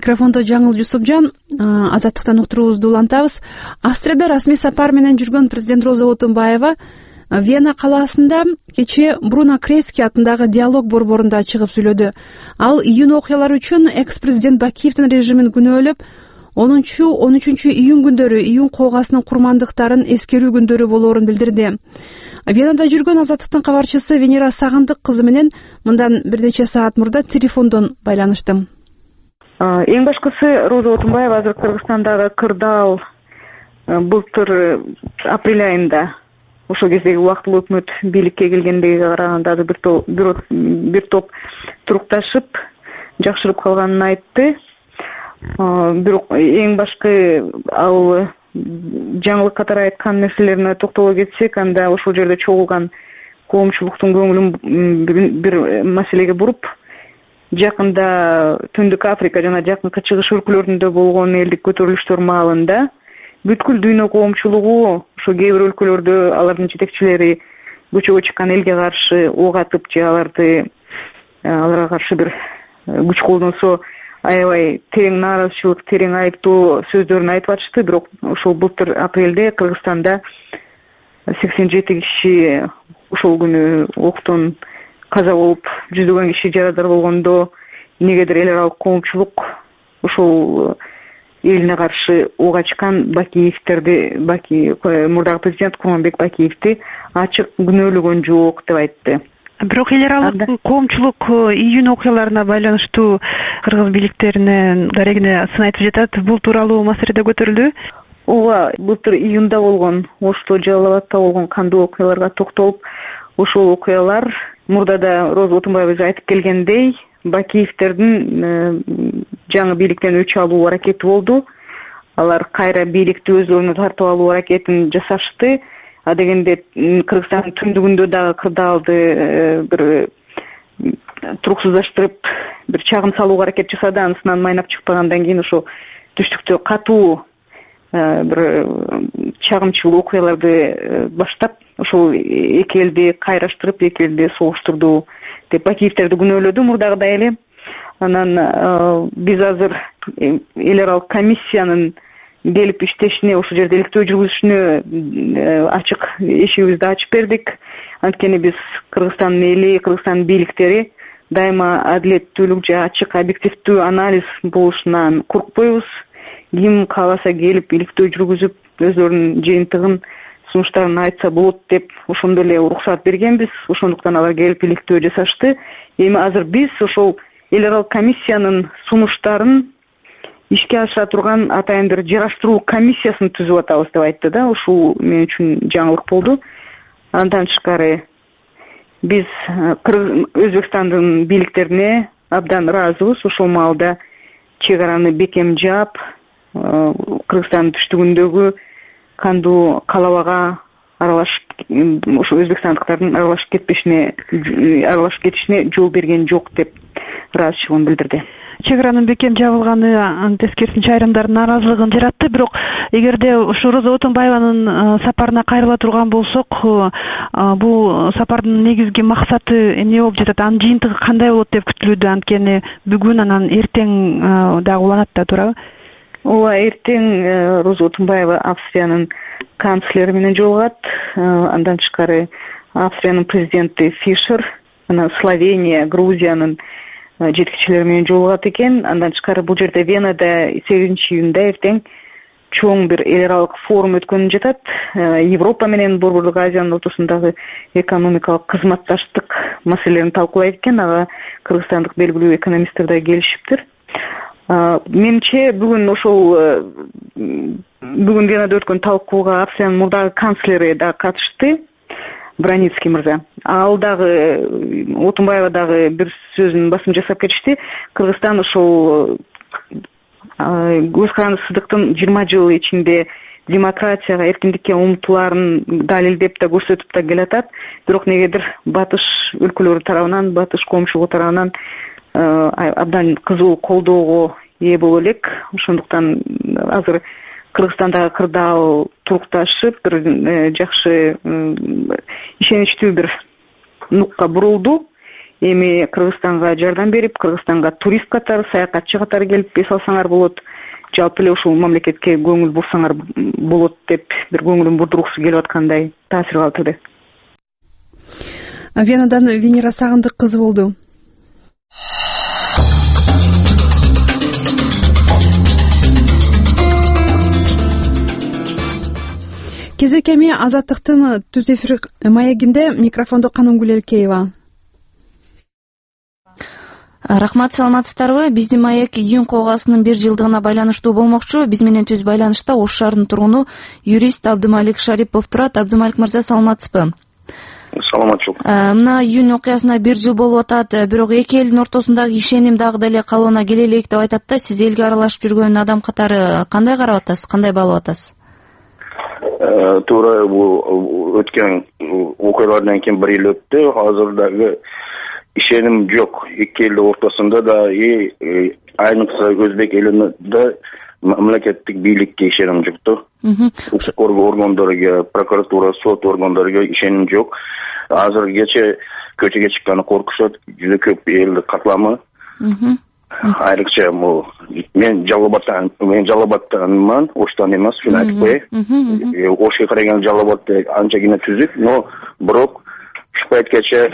Микрофондо Жаңыл Жусупжан. Азаттыктан уктуруубузду улантабыз. Австрияда расмий сапар менен жүргөн президент Роза Отунбаева Вена калаасында кечээ Бруно Крески атындагы диалог борборунда чыгып сүйлөдү. Ал июнь окуялары үчүн экс-президент Бакиевдин режимин күнөөлөп, 10-13 июнь күндөрү июнь коогаасынын курмандыктарын эскерүү күндөрү болоорун билдирди. Венада жүргөн Азаттыктын кабарчысы Венера Сагындык кызы менен мындан бир нече саат мурда телефондон байланыштым. Эң башкысы Роза Отунбаева азыр Кыргызстандагы Кырдаал былтыр апрель айында ошол кездеги убактылуу өкмөт бийликке келгендеги караганда азыр бир топ турукташып жакшырып калганын айтты. Бирок эң башкы ал жаңылык катары айткан нерселерине токтоло кетсек, анда ошол жерде чогулган коомчулуктун көңүлүн бир маселеге буруп, жакында Түндүк Африка жана Жакынкы Чыгыш өлкөлөрүндө болгон элдик көтөрүлүштөр маалында бүткүл дүйнө коомчулугу ошо кээ бир өлкөлөрдө алардын жетекчилери көчөгө чыккан элге каршы ок атып же аларга каршы бир күч колдонсо аябай терең нааразычылык, терең айыптоо сөздөрүн айтып атышты. Бирок ошол былтыр апрелде Кыргызстанда 87 киши ошол күнү октон каза болуп, жүздөгөн киши жарадар болгондо эмнегедир эл аралык коомчулук ошол элине каршы ок ачкан мурдагы президент Курманбек Бакиевди ачык күнөөлөгөн жок деп айтты. Бирок эл аралык коомчулук июнь окуяларына байланыштуу кыргыз бийликтеринин дарегине сын айтып жатат. Бул тууралуу маселеде көтөрүлдү. Ооба, былтыр июнда болгон Ошто, Жалал Абадта болгон кандуу окуяларга токтолуп, ошол окуялар мурда да Роза Отунбаева айтып келгендей Бакиевдердин жаңы бийликтен өч алуу аракети болду. Алар кайра бийликти өздөрүнө тартып алуу аракетин жасашты. Дегенде Кыргызстандын түндүгүндө дагы Кырдаалды бир туруксуздаштырып, бир чагым салууга аракет жасады. Анысынан майнап чыкпагандан кийин ошо түштүктө катуу бир чагымчыл окуяларды баштап, ошол эки элди кайраштырып, эки элди согуштурду деп Бакиевдерди күнөөлөдү мурдагыдай эле. Анан биз азыр эл аралык комиссиянын келип иштешине, ошол жерде иликтөө жүргүзүшүнө ачык эшигибизди ачып бердик. Анткени биз Кыргызстандын эли, Кыргызстандын бийликтери дайыма адилеттүүлүк же ачык, объективдүү анализ болушунан коркпойбуз. Ким кааласа келип иликтөө жүргүзүп, өздөрүнүн жыйынтыгын, сунуштарын айтса болот деп ошондо эле уруксат бергенбиз. Ошондуктан алар келип иликтөө жасашты. Эми азыр биз ошол эл аралык комиссиянын сунуштарын ишке ашыра турган атайын бир жараштыруу комиссиясын түзүп атабыз деп айтты да. Ушул мен үчүн жаңылык болду. Андан тышкары биз Өзбекстандын бийликтерине абдан ыраазыбыз. Ошол маалда чек араны бекем жаап, Кыргызстандын түштүгүндөгү кандуу калабага аралашып, ошо өзбекстандыктардын аралашып кетишине жол берген жок деп ыраазычылыгын билдирди. Чек аранын бекем жабылганы тескерисинче айрымдардын нааразылыгын жаратты. Бирок эгерде ушу Роза Отунбаеванын сапарына кайрыла турган болсок, бул сапардын негизги максаты эмне болуп жатат? Анын жыйынтыгы кандай болот деп күтүлүүдө? Анткени бүгүн анан эртең дагы уланат да, туурабы? Ооба, эртең Роза Отунбаева Австриянын канцлери менен жолугат. Андан тышкары Австриянын президенти Фишер, анан Словения, Грузиянын жетекчилери менен жолугат экен. Андан тышкары бул жерде Венада 8-июнда эртең чоң бир эл аралык форум өткөнүп жатат. Европа менен Борбордук Азиянын ортосундагы экономикалык кызматташтык маселелерин талкуулайт экен. Ага кыргызстандык белгилүү экономисттер да келишиптир. Менимче бүгүн Венада өткөн талкууга Австриянын мурдагы канцлери да катышты, Браницкий мырза. Ал дагы Отунбаева дагы бир сөзүн басым жасап кетишти. Кыргызстан ошол көз карандысыздыктын 20 жыл ичинде демократияга, эркиндикке умтулаарын далилдеп да көрсөтүп да келатат. Бирок негедир батыш өлкөлөрү тарабынан, батыш коомчулугу тарабынан абдан кызуу колдоого ээ боло элек. Ошондуктан азыр Кыргызстандагы Кырдаал турукташып, бир жакшы ишеничтүү бир нукка бурулду. эми Кыргызстанга жардам берип, Кыргызстанга турист катары, саякатчы катары келип эс алсаңар болот. Жалпы эле ушул мамлекетке көңүл бурсаңар болот деп бир көңүлүн бурдургусу келип аткандай таасир калтырды. Венадан Венера Сагындык кызы болду. Кезек эми Азаттыктын түз эфир маегинде микрофондо Канунгүл Элкеева. Рахмат, саламатсыздарбы? Биздин маек июнь коогасынын 1 жылдыгына байланыштуу болмокчу. Биз менен түз байланышта Ош шаарынын тургуну юрист Абдымалик Шарипов турат. Абдымалик мырза, саламатсызбы? Саламатчылык. Мына июнь окуясына 1 жыл болуп атат, бирок эки элдин ортосундагы ишеним дагы деле калыбына келе элек деп айтат да. Сиз элге аралашып жүргөн адам катары кандай карап атасыз, кандай баалап атасыз? Туура, бул өткөн окуялардан кийин 1 жыл өттү. Азыр дагы ишеним жок. Эки элдин ортосунда да айныкса өзбек элинде мамлекеттик бийликке ишеним жок. Укук органдарына, прокуратура, сот органдарына ишеним жок. Азыр кече көчөгө чыкканы коркушат, жүзү көп элди катламы. Айрыкча мен Жалал-Абадтанман, Оштан эмес, шуну айтып коеюн. Ошко караган Жалал-Абад анча гана түзүк, но бирок ушу пайткача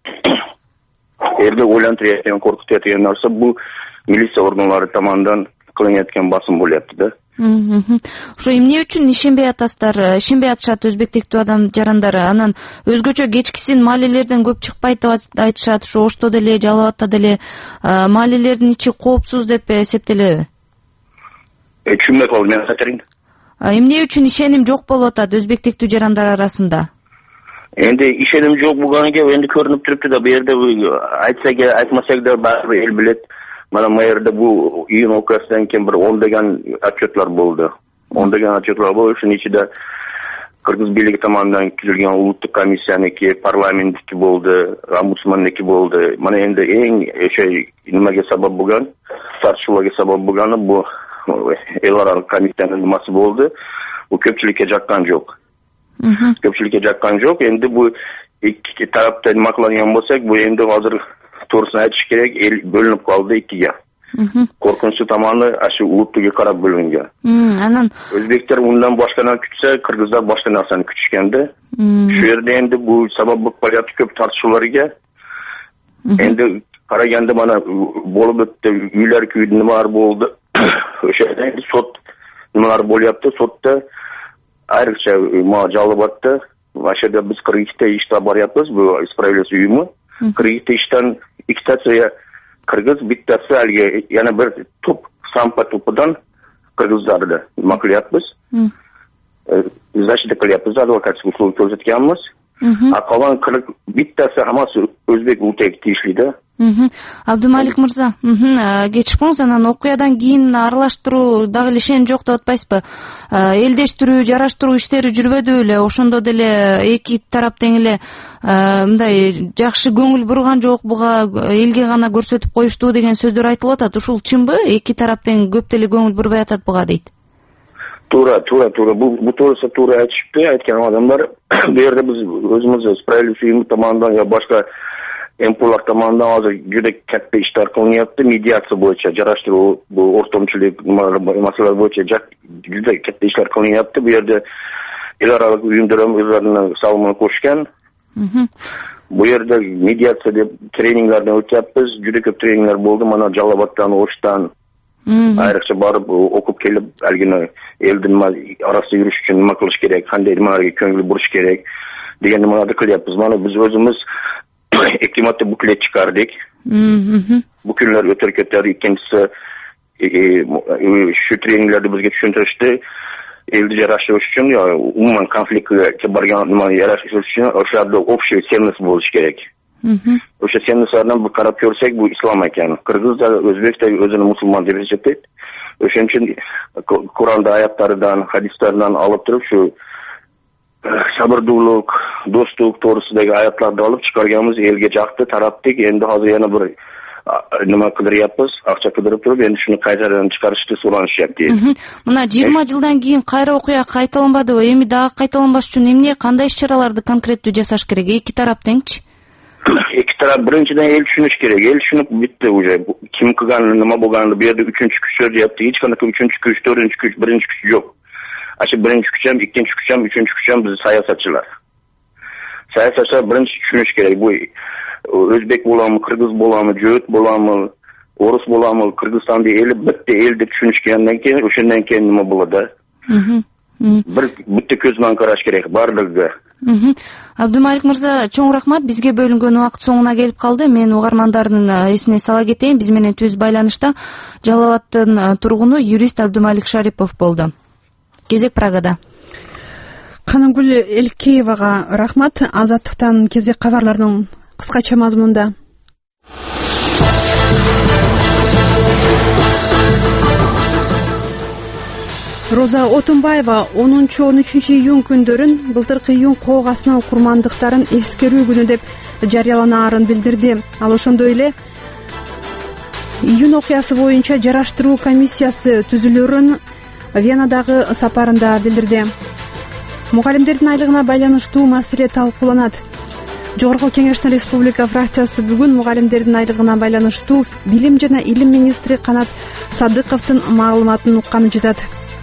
элди ойлонтуруп жаткан, коркутуп жаткан нерсе бул милиция органдары tomonidan кылынып жаткан басым болуп жатты да. Ошо эмне үчүн ишенбей атасыздар? Ишенбей атышат өзбек тектүү адам жарандары. Анан өзгөчө кечкисин маалелерден көп чыкпайт деп айтышат. Ошо Ошто деле, Жалал-Абадта деле маалелердин ичи коопсуз деп эсептелеби? Түшүнбөй калдым, мен кайтерин. Эмне үчүн ишеним жок болуп атат өзбек тектүү жарандар арасында? Энди ишеним жок болгонуга энди көрүнүп турупту да, бу жерде айтсак айтмасак да баары эл билет. Mana mayerda bu iýun okasından keyin bir 10 degan atçotlar boldu. 10 degan atçotlar boldu. Şunun içinde Kırgız biyligi tomonidan tuzulgan uluttuk komissiyaniki, parlamentniki boldu, ombudsmanniki boldu. Mana endi eng nimaga sabab bo'lgan, tartishuvlarga sabab bo'lgani bu el aralıq komissiyanın nimasi boldu. Bu köpçülükке jakkan jok. Köpçülükке jakkan jok. Endi bu ikki tarapta nima qiladigan bo'lsak, bu endi hozir to'g'risini aytish kerak, el bo'linib qoldi ikkiga. Korkunchli tomoni shu uluttuga qarab bo'lingan. Anan o'zbeklar undan boshqa narsa kutsa, qirg'izlar boshqa narsani kutishganda. Shu yerda endi bu sabab bo'lib qolyapti ko'p tortishuvlarga. Endi qaraganda mana bo'lib o'tdi, uylar kuydi, nimalar bo'ldi. O'sha yerda endi sud nimalar bo'lyapti, sudda ayriqcha Жалал-Абадda mana shu yerda biz 42 ta ishda boryapmiz, bu ispravlenish uyumi. 42 ishdan ikkitasi Kırgız, bittasi haligi yana bir top Sampa topidan Kırgızlarda nima qilyapmiz. Защита qilyapmiz, advokatlik usul ko'rsatganmiz. Qolgan 40 bittasi hammasi o'zbek ultiga tegishli-da. Abdumalik Mirza, kechikpаңыз, анан окуядан кийин аралаштыруу дагы эле ишеним жок деп атпайсызбы? Элдештирүү, жараштыруу иштери жүрбөдү беле? Ошондо деле эки тарап тең эле мындай жакшы көңүл бурган жок, буга элге гана көрсөтүп коюштуу деген сөздөр айтылып атат. Ушул чынбы? Эки тарап тең көп деле көңүл бурбай атат буга дейт. Туура. Бу то'g'risi туура aytishibdi, aytgan odamlar. Bu yerda biz o'zimiz spravlenish uyumi tomonidan yo boshqa MPlar tomonidan hozir juda katta ishlar qilinyapti. Mediatsiya bo'yicha, jarashtiruv, bu o'rtamchilik masalalar bo'yicha juda katta ishlar qilinyapti. Bu yerda el aralıq uyumlar ham o'zlarini salomini qo'shgan. Bu yerda mediatsiya deb treninglardan o'tyapmiz. Juda ko'p treninglar bo'ldi. Mana Жалал-Абадdan, Oshdan ayriqcha borib o'qib kelib, algina elning orasida yurish uchun nima qilish kerak, qanday nimalarga ko'ngil burish kerak degan nimalarni qilyapmiz. Mana biz o'zimiz ikki marta buklet chiqardik. Bu kunlar o'tib ketadi. Ikkinchisi shu treninglarda bizga tushuntirishdi. Elni yarashtirish uchun yo umuman konfliktga borgan nima yarashtirish uchun o'sha yerda общий ценность bo'lishi kerak. O'sha cennatlardan bir qarab ko'rsak, bu islom ekan. Qirg'izlar, o'zbeklar o'zini musulmon deb hisoblaydi. O'shaning uchun Qur'onda oyatlaridan, hadislardan olib turib shu sabrdulik, do'stlik to'g'risidagi oyatlarni olib chiqarganmiz, elga yoqdi, taratdik. Endi hozir yana bir nima qidiryapmiz, aqcha qidirib turib, endi shuni qaytadan chiqarishni so'ranishyapti. Мына 20 жылдан кийин кайра окуя кайталанбадыбы? Эми дагы кайталанбаш үчүн эмне, кандай иш-чараларды конкреттүү жасаш керек? Эки тарап теңчи? iki taraf birinchidan el tushunish kerak. El tushunib bitti уже. Kim qilganini, nima bo'lganini, bu yerda uchinchi kuch so'zyapti. Hech qanaqa uchinchi kuch, to'rtinchi kuch, birinchi kuch yo'q. Ana birinchi kuch ham, ikkinchi kuch ham, uchinchi kuch ham biz siyosatchilar. Siyosatchilar birinchi tushunish kerak. Bu o'zbek bo'lammi, qirg'iz bo'lammi, jo't bo'lammi, o'rus bo'lammi, Qirg'izistonda eli bitta el deb tushunishgandan keyin o'shandan keyin nima bo'ladi? Bir bitta ko'z bilan qarash kerak barligiga. Абдумалик мырза, чоң рахмат. Бизге бөлүнгөн убакыт соңуна келип калды. Мен угармандардын эсине сала кетейин. Биз менен түз байланышта Жалал Абадтын тургуну юрист Абдумалик Шарипов болду. Кезек Прагада. Канымгүл Элкеевага рахмат. Азаттыктан кезек кабарларынын кыскача мазмунда. Роза Отунбаева 10-13 июнь күндөрүн былтыркы июнь коогаснын курмандыктарын эскерүү күнү деп жарыяланаарын билдирди. Ал ошондой эле июнь окуясы боюнча жараштыруу комиссиясы түзүлөрүн Венадагы сапарында билдирди. Мугалимдердин айлыгына байланыштуу маселе талкууланат. Жогорку Кеңештин Республика фракциясы бүгүн мугалимдердин айлыгына байланыштуу Билим жана Илим министри Канат Садыковдун маалыматын укканы жатат.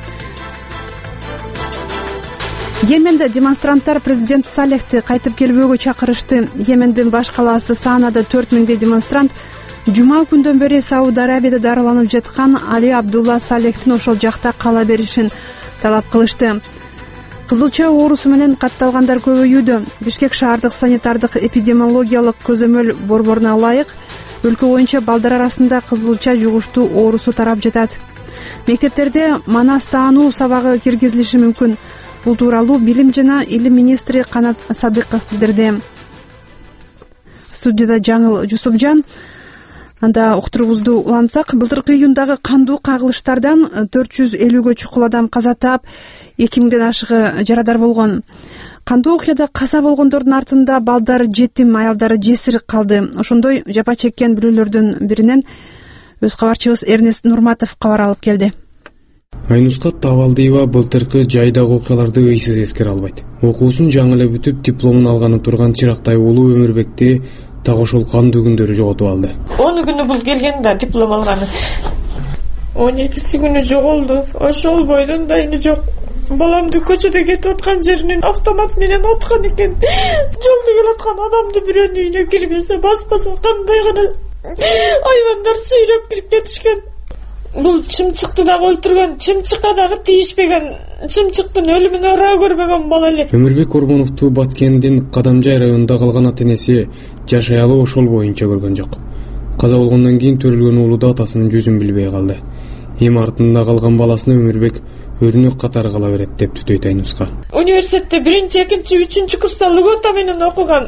Йеменде демонстранттар президент Салехти кайтып келбөөгө чакырышты. Йемендин баш калаасы Санада 4000 демонстрант жума күндөн бери Сауд Арабияда дарыланып жаткан Али Абдулла Салехтин ошол жакта кала беришин талап кылышты. Кызылча оорусу менен катталгандар көбөйүүдө. Бишкек шаардык санитардык эпидемиологиялык көзөмөл борборуна ылайык өлкө боюнча балдар арасында кызылча жугуштуу оорусу тарап жатат. Мектептерде манас таануу сабагы киргизилиши мүмкүн. Бул тууралуу Билим жана Илим министри Канат Садыков билдирди. Студияда Жаңыл Жусупжан. Анда уктуруубузду улантсак, былтыркы июндагы кандуу кагылыштардан 450гө чукул адам каза таап, 2000ден ашыгы жарадар болгон. Кандуу окуяда каза болгондордун артында балдар, жетим, аялдар жесир калды. Ошондой жапа чеккен бүлөлөрдүн биринен өз кабарчыбыз Эрнест Нурматов кабар алып келди. Айнуска Табалдиева былтыркы жайдагы окуяларды ыйсыз эскере албайт. Окуусун жаңы эле бүтүп, дипломун алганы турган Чырактай уулу Өмүрбекти так ошол кандуу күндөрү жоготуп алды. 10 күнү бул келгенде диплом алганы. 12 күнү жоголду. Ошол бойдон дайыны жок. Баламды көчөдө кетип аткан жеринен автомат менен аткан экен. Жолдо келаткан адамды бирөөнүн үйүнө кирбесе, баспасын кандай гана айвандар сүйрөп кирип кетишкен. Бул чымчыкты дагы өлтүргөн, чымчыкка дагы тийишпеген, чымчыктын өлүмүнө ыраа көрбөгөн бала эле. Өмүрбек Ормоновду Баткендин Кадамжай районунда калган ата-энеси жашаялы ошол боюнча көргөн жок. Каза болгондон кийин төрүлгөн уулу да атасынын жүзүн билбей калды. Эми артында калган баласына Өмүрбек өрнөк катары кала берет деп түтөйт Айнуска. Университетте 1-2-3 курста логота менен окуган.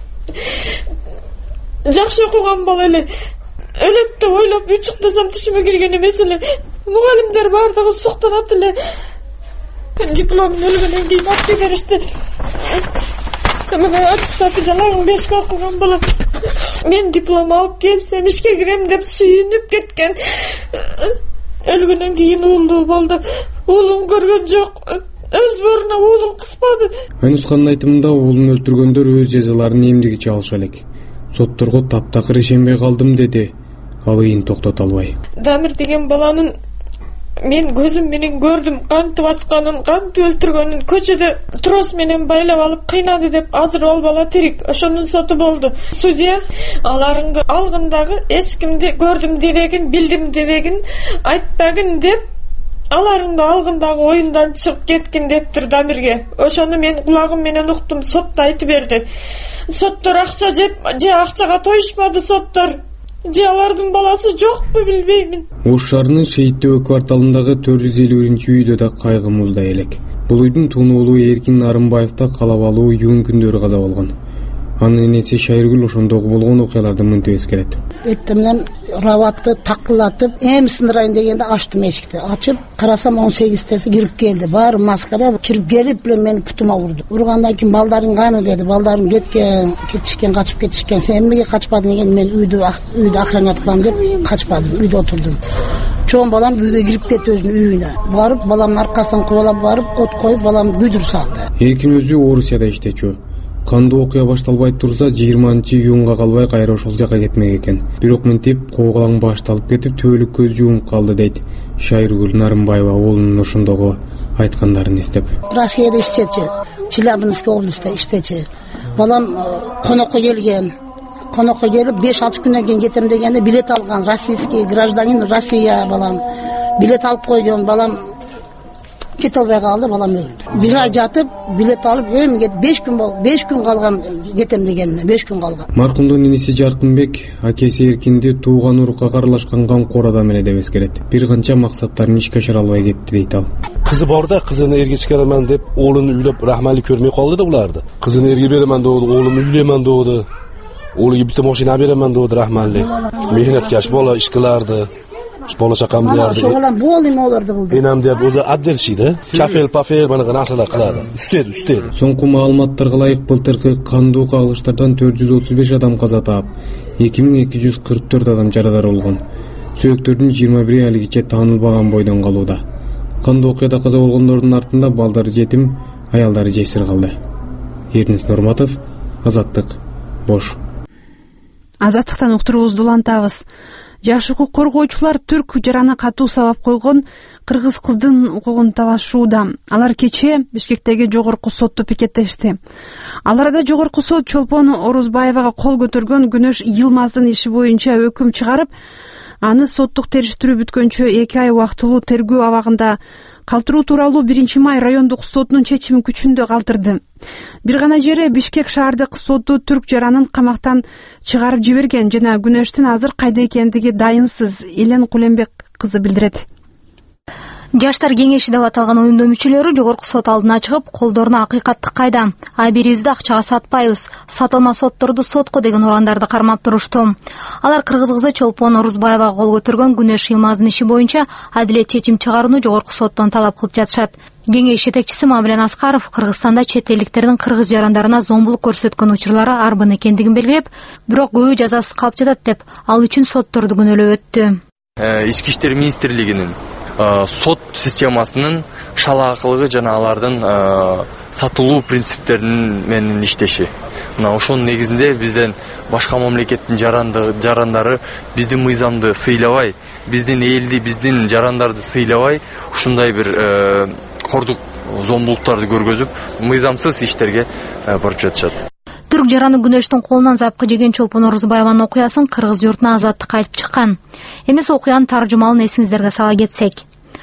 Жакшы окуган бала эле. Өлөт деп ойлоп учуктасам түшүмө кирген эмес эле. Мугалимдер бардыгы суктанат эле. Дипломун өлгөндөн кийин алып беришти. Мына ачыктап жалаң 5 окуган бала. Мен диплом алып келсем ишке кирем деп сүйүнүп кеткен. Өлгөндөн кийин уулу болду. Уулун көргөн жок. Өз боруна уулун кыспады. Айнусканын айтымында уулун өлтүргөндөр өз жазаларын эмдигиче алыша элек. Сотторго таптакыр ишенбей калдым деди. Ал ыйын токтото албай. Дамир деген баланын мен көзүм менен көрдүм, кантип атканын, кантип өлтүргөнүн. Көчөдө трос менен байлап алып кыйнады деп азыр ал бала тирик. Ошонун соту болду. Судья аларыңды алгындагы эч кимди көрдүм дебегин, билдим дебегин, айтпагын деп аларыңды алгындагы оюндан чыгып кеткин дептир Дамирге. Ошону мен кулагым менен уктум, сотто айтып берди. Соттор акча жеп, же акчага тоюшпады соттор. Же алардын баласы жокпу билбеймин. Ош шаарынын Шейиттөө кварталындагы 451-үйдө да кайгы муздай элек. Бул үйдүн тууну уулу Эркин Нарымбаевда калабалуу июнь күндөрү каза болгон. Анын энеси Шайыргүл ошондогу болгон окуяларды мынтип эскерет. Эттемнен раватты такылатып, эми сындырайын дегенде ачтым эшикти. Ачып, карасам 18-теси кирип келди. Баары маскада кирип келип мени путума урду. Ургандан кийин балдарың каны деди. Балдарым кетишкен, качып кетишкен. Сен эмнеге качпадың деген мен үйдө охранять кылам деп качпадым. Үйдө отурдум. Чоң балам үйгө кирип кетти өзүнүн үйүнө. Барып, баламдын аркасынан кубалап барып, от коюп, балам күйдүрүп салды. Эркин өзү Орусияда иштечү. Кандуу окуя башталбай турса 20-июнга калбай кайра ошол жака кетмек экен. Бирок мынтип коогалаң башталып кетип түбөлүк көз жумуп калды дейт Шайыргүл Нарымбаева оолунун ошондогу айткандарын эстеп. Россияда иштечи, Челябинский областта иштечи. Балам конокко келген. Конокко келип 5-6 күндөн кийин кетем дегенде билет алган. Российский гражданин, Россия балам. Билет алып койгон балам кете албай калды, балам өлдү. Бир ай жатып, билет алып, эми 5 күн болду. 5 күн калган кетем дегенине, 5 күн калган. Маркумдун иниси Жаркынбек акеси Эркинди тууган урукка карлашкан камкор адам эле деп эскерет. Бир канча максаттарын ишке ашыра албай кетти дейт ал. Кызы барда, кызын эрге чыгараман деп, оолун үйлөп рахмалик көрмөй калды да буларды. Кызын эрге беремен деді, оолумду үйлөмөн деді. Oğluya bir maşina veremem dedi rahmanli. Mehnetkaş bola iş kılardı. Bola çakam derdi. Şoğlan bu olayım olurdu bu. Enam derdi. Oza abdelşiydi. Kafel pafel bana nasıl kılardı. Üstedi. Soңку маалыматтарга ылайык былтыркы кандуу кагылыштардан 435 адам каза таап, 2244 адам жарадар болгон. Сөөктөрдүн 21 алигиче таанылбаган бойдон калууда. Кандуу окуяда каза болгондордун артында балдары жетим, аялдары жесир калды. Эрнис Нурматов, Азаттык, Бош. Азаттыктан уктуруубузду улантабыз. Жаш укук коргоочулар түрк жараны катуу сабап койгон кыргыз кыздын укугун талашууда. Алар кечээ Бишкектеги жогорку сотто пикеттешти. Аларда жогорку сот Чолпон Орузбаевага кол көтөргөн Күнөш Йылмаздын иши боюнча өкүм чыгарып, аны соттук териштирүү бүткөнчө 2 ай убактылуу тергөө абагында калтыруу тууралуу 1-май райондук сотунун чечими күчүндө калтырды. Бир гана жери Бишкек шаардык соту түрк жаранын камактан чыгарып жиберген жана Күнөштүн азыр кайда экендиги дайынсыз. Элен Кулембек кызы билдирет. Жаштар кеңеши деп аталган уюмдун мүчөлөрү жогорку сот алдына чыгып, колдоруна акыйкаттык кайда? Берүүбүздү акчага сатпайбыз, сатылма сотторду сотко деген урандарды кармап турушту. Алар кыргыз кызы Чолпон Орузбаевага кол көтөргөн Күнөш Йылмаздын иши боюнча адилет чечим чыгарууну жогорку соттон талап кылып жатышат. Кеңеш жетекчиси Мамилен Аскаров Кыргызстанда чет элдиктердин кыргыз жарандарына зомбулук көрсөткөн учурлары арбын экендигин белгилеп, бирок көбү жазасыз калып жатат деп, ал үчүн сотторду күнөөлөп өттү. Ички иштер министрлигинин сот системасынын шалаакылыгы жана алардын сатылуу принциптеринин менен иштеши. Мына ошонун негизинде бизден башка мамлекеттин жарандары биздин мыйзамды сыйлабай, биздин элди, биздин жарандарды сыйлабай, ушундай бир кордук зомбулуктарды көргөзүп, мыйзамсыз иштерге барып жатышат. Түрк жараны Күнөштүн колунан запкы жеген Чолпон Орузбаеванын окуясын кыргыз юртуна азаттыкка айтып чыккан. Эмес окуянын таржымалын эсиңиздерге сала кетсек.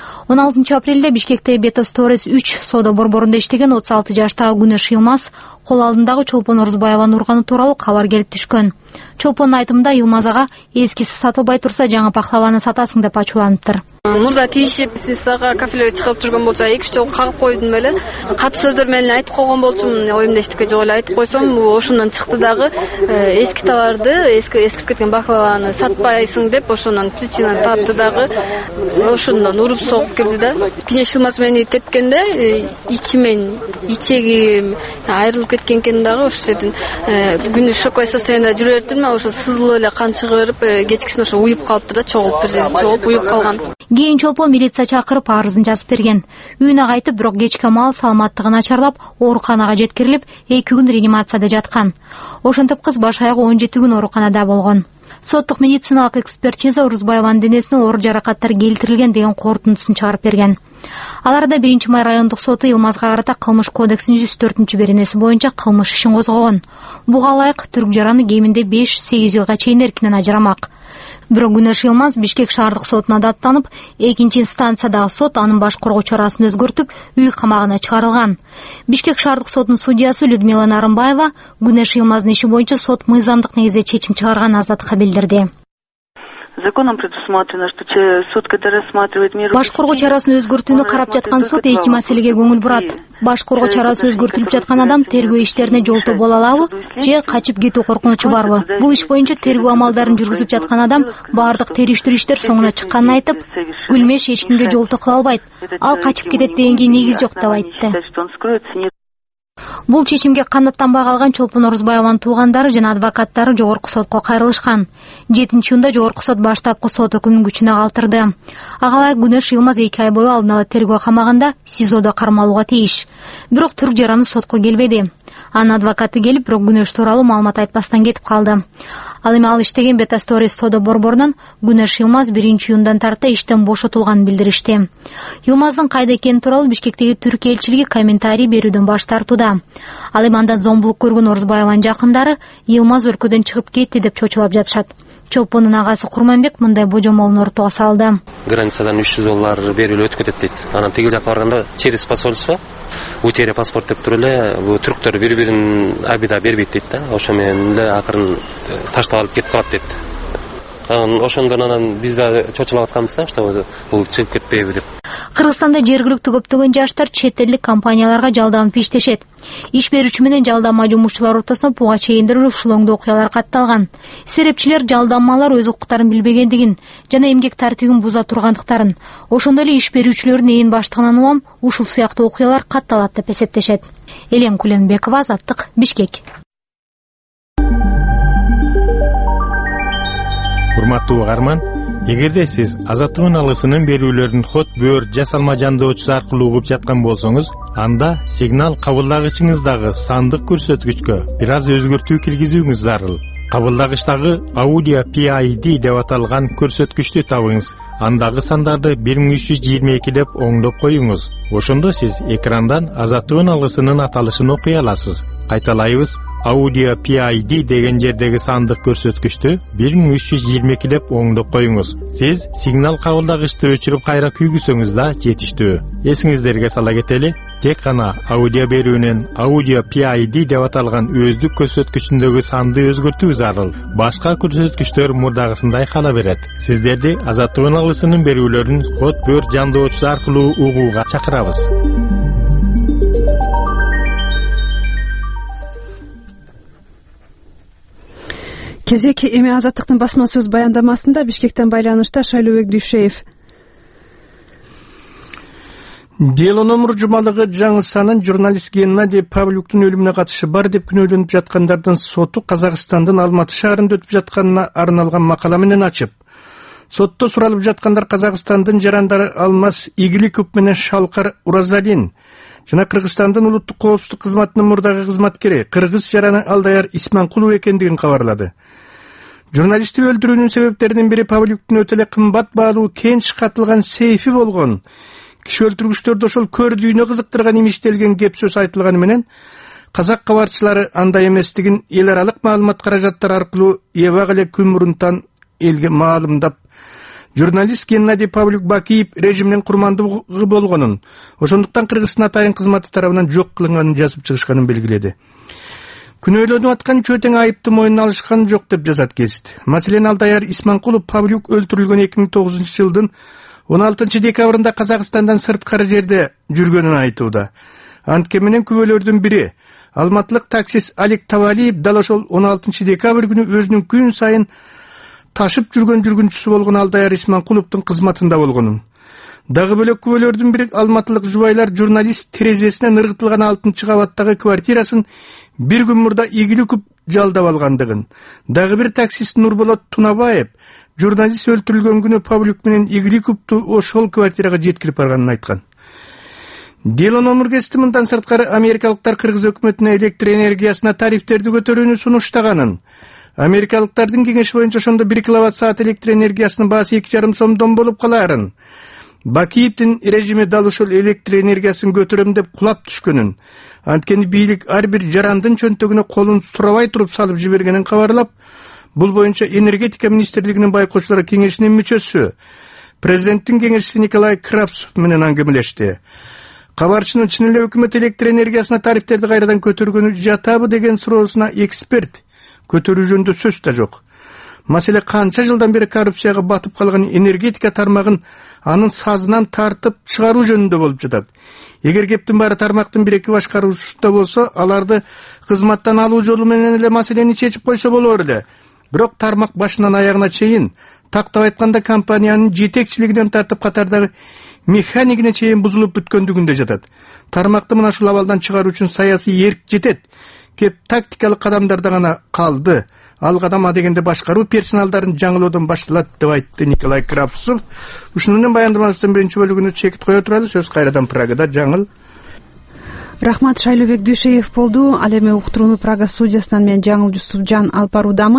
16 апрелде Бишкекте Бетос Торес 3 соода борборунда иштеген 36 жаштагы Күнөш Йылмаз кол алдындагы Чолпон Орузбаеваны урганы тууралуу кабар келип түшкөн. Чолпондун айтымында Йылмаз ага эскиси сатылбай турса жаңы пахлаваны сатасың деп ачууланыптыр. Мурда тийишип, сиз ага кафелерге чыгып жүргөн болсо 2-3 жолу кагып койдум эле. Катуу сөздөр менен айтып койгон болчумун, оюмда эчтеке жок эле айтып койсом, ошондон чыкты дагы эски товарды, эскирип кеткен пахлаваны сатпайсың деп ошондон причина тапты дагы. Ошондон уруп согуп келди да. Күнөш Йылмаз мени тепкенде ичимен, ичегим айрылып кеткен экен дагы ошол жерден күнү шоковой состояниеда жүрө бердим, ошо сызылып эле кан чыгып берип, кечкисин ошо уюп калыптыр да, чогулуп уюп калган. Кийин Чолпон милиция чакырып арызын жазып берген. Үйүнө кайтып, бирок кечке маал саламаттыгын начарлап, ооруканага жеткирилип, 2 күн реанимацияда жаткан. Ошентип кыз баш аягы 17 күн ооруканада болгон. Соттук медициналык экспертиза Орузбаеванын денесине оор жаракаттар келтирилген деген корутундусун чыгарып берген. Аларда 1-май райондук соту Йылмазга карата кылмыш кодексинин 104-беренеси боюнча кылмыш ишин козгогон. Буга ылайык түрк жараны кеминде 5-8 жылга чейин эркинен ажырамак. Бирок Күнөш Йылмаз Бишкек шаардык сотуна даттанып, 2-инстанциядагы сот анын баш коргоо чарасын өзгөртүп, үй камагына чыгарылган. Бишкек шаардык сотунун судьясы Людмила Нарымбаева Күнөш Йылмаздын иши боюнча сот мыйзамдык негизде чечим чыгарган Азаттыкка билдирди. Законом предусмотрено, что суд, когда рассматривает меру... Баш коргоо чарасын өзгөртүүнү карап жаткан сот 2 маселеге көңүл бурат. Баш коргоо чарасы өзгөртүлүп жаткан адам тергөө иштерине жолтоо боло алабы же качып кетүү коркунучу барбы? Бул иш боюнча тергөө амалдарын жүргүзүп жаткан адам бардык териштирүү иштер соңуна чыкканын айтып, Гүлмеш эч кимге жолтоо кыла албайт. Ал качып кетет дегенге негиз жок деп айтты. Бул чечимге канаттанбай калган Чолпон Орузбаеванын туугандары жана адвокаттары жогорку сотко кайрылышкан. 7-июнда жогорку сот баштапкы сот өкүмүн күчүнө калтырды. Ага Күнөш Йылмаз 2 ай бою алдын ала тергөө камагында СИЗОдо кармалууга тийиш. Бирок түрк жараны сотко келбеди. Анын адвокаты келип, бирок күнөөш тууралуу маалымат айтпастан кетип калды. Ал эми ал иштеген Beta Stories соода борборунан Күнөш Йылмаз 1-июндан тарта иштен бошотулганын билдиришти. Йылмаздын кайда экени тууралуу Бишкектеги Түркия элчилиги комментарий берүүдөн баш тартууда. Ал эми андан зомбулук көргөн Орузбаеванын жакындары Йылмаз өлкөдөн чыгып кетти деп чочулап жатышат. Чолпондун агасы Курманбек мындай божомолун ортого салды. Границадан $300 берүүлү өтүп кетет дейт. Анан тиги жакка барганда через посольство утеря паспорт деп туруп эле бул түрктөр бири-бирин абида бербейт дейт да. Ошо менен эле акырын таштап алып кетип калат дейт. Ошондон анан биз да чочулап атканбыз да, что бул чыгып кетпейби деп. Кыргызстанда жергиликтүү көптөгөн жаштар чет элдик компанияларга жалданып иштешет. Иш берүүчү менен жалданма жумушчулар ортосунда буга чейиндир ушулоңдуу окуялар катталган. Серепчилер жалданмалар өз укуктарын билбегендигин жана эмгек тартибин буза тургандыктарын, ошондой эле иш берүүчүлөрдүн ээн баштыгынан улам ушул сыяктуу окуялар катталат деп эсептешет. Элен Куленбекова, Азаттык, Бишкек. Урматтуу угарман, эгерде сиз Азаттык алысынын берүүлөрүн хот, бөөр, жасалма жандоочусу аркылуу угуп жаткан болсоңуз, анда сигнал кабылдагычыңыздагы сандык көрсөткүчкө бир аз өзгөртүү киргизүүңүз зарыл. Кабылдагычтагы Audio PID деп аталган көрсөткүчтү табыңыз. Андагы сандарды 1322 деп оңдоп коюңуз. Ошондо сиз экрандан Азаттык алысынын аталышын окуй аласыз. Кайталайбыз. Audio PID деген жердеги сандык көрсөткүчтү 1322 деп оңдоп коюңуз. Сиз сигнал кабылдагычты өчүрүп кайра күйгүзсөңүз да жетиштүү. Эсиңиздерге сала кетели, тек гана аудио берүүнүн Audio PID деп аталган өздүк көрсөткүчүндөгү санды өзгөртүү зарыл. Башка көрсөткүчтөр мурдагысындай кала берет. Сиздерди Азаттык алысынын берүүлөрүн код бөр жандоочусу аркылуу угууга чакырабыз. Кезек эми Азаттыктын басма сөз баяндамасында Бишкектен байланышта Шайлообек Дүйшеев. Дело номер жумалыгы жаңысанын журналист Геннадий Павлюктун өлүмүнө катышы бар деп күнөөлөнүп жаткандардын соту Казакстандын Алматы шаарында өтүп жатканына арналган макала менен ачып, сотто суралып жаткандар Казакстандын жарандары Алмаз Игиликов менен Шалкар Уразалин жана Кыргызстандын улуттук коопсуздук кызматынын мурдагы кызматкери кыргыз жараны Алдаяр Исманкулов экендигин кабарлады. Журналистти өлтүрүүнүн себептеринин бири Павлюктун өтө эле кымбат баалуу кенч катылган сейфи болгон. Киши өлтүргүчтөрдү ошол көрдүйүнө кызыктырган имиштелген кеп сөз айтылганы менен казак кабарчылары андай эместигин эл аралык маалымат каражаттары аркылуу эбак эле күн мурунтан элге маалымдап, журналист Геннадий Павлюк Бакиев режимдин курмандыгы болгонун, ошондуктан Кыргыздын атайын кызматы тарабынан жок кылынганын жазып чыгышканын белгиледи. Күнөөлөнүп аткан чөтең айыпты мойнуна алышкан жок деп жазат гезит. Маселен, Алдаяр Исманкулов Павлюк өлтүрүлгөн 2009 жылдын 16 декабрында Казакстандан сырткары жерде жүргөнүн айтууда. Антке менен күбөлөрдүн бири алматылык таксист Алик Тавалиев дал ошол 16 декабрь күнү өзүнүн күн сайын ташып жүргөн жүргүнчүсү болгон Алдаяр Исманкуловдун кызматында болгонун. Дагы бөлөк күбөлөрдүн бири алматылык жубайлар журналист терезесинен ыргытылган 6 кабаттагы квартирасын бир күн мурда Игиликов жалдап алгандыгын. Дагы бир таксист Нурболот Тунабаев журналист өлтүрүлгөн күнү Павлюк менен Игиликовду ошол квартирага жеткирип барганын айткан. Дело номер кести мындан сырткары америкалыктар Кыргыз өкмөтүнө электр энергиясына тарифтерди көтөрүүнү сунуштаганын. Америкалыктардын кеңеши боюнча ошондо 1 киловатт-саат электр энергиясынын баасы 2,5 сомдон болуп калаарын. Бакиевдин режими дал ушул электр энергиясын көтөрөм деп кулап түшкөнүн. Анткени бийлик ар бир жарандын чөнтөгүнө колун сурабай туруп салып жибергенин кабарлап, бул боюнча энергетика министрлигинин байкоочулар кеңешинин мүчөсү, президенттин кеңешчиси Николай Крапсов менен аңгемелешти. Кабарчынын чын эле өкмөт электр энергиясына тарифтерди кайрадан көтөргөнү жатабы деген суроосуна эксперт көтөрүү жөнүндө сөз да жок. Маселе канча жылдан бери коррупцияга батып калган энергетика тармагын анын сазынан тартып чыгаруу жөнүндө болуп жатат. Эгер кептин баары тармактын 1-2 башкаруучусунда болсо, аларды кызматтан алуу жолу менен эле маселени чечип койсо болор эле. Бирок тармак башынан аягына чейин, тактап айтканда компаниянын жетекчилигинен тартып катардагы механикине чейин бузулуп бүткөндүгүндө жатат. Тармакты мына ушул абалдан чыгаруу үчүн саясий эрк жетет. Кеп тактикалык кадамдарда гана калды. Ал кадам дегенде башкаруу персоналдарын жаңылоодон башталат деп айтты Николай Крапсов. Ушунун баяндамасынын биринчи бөлүгүнө чекит кое туралы, сөз кайрадан Прагада жаңыл. Рахмат, Шайлообек Дүйшеев болду. Ал эми уктурууну Прага студиясынан мен Жаңыл Жусупжан алып баруудамын.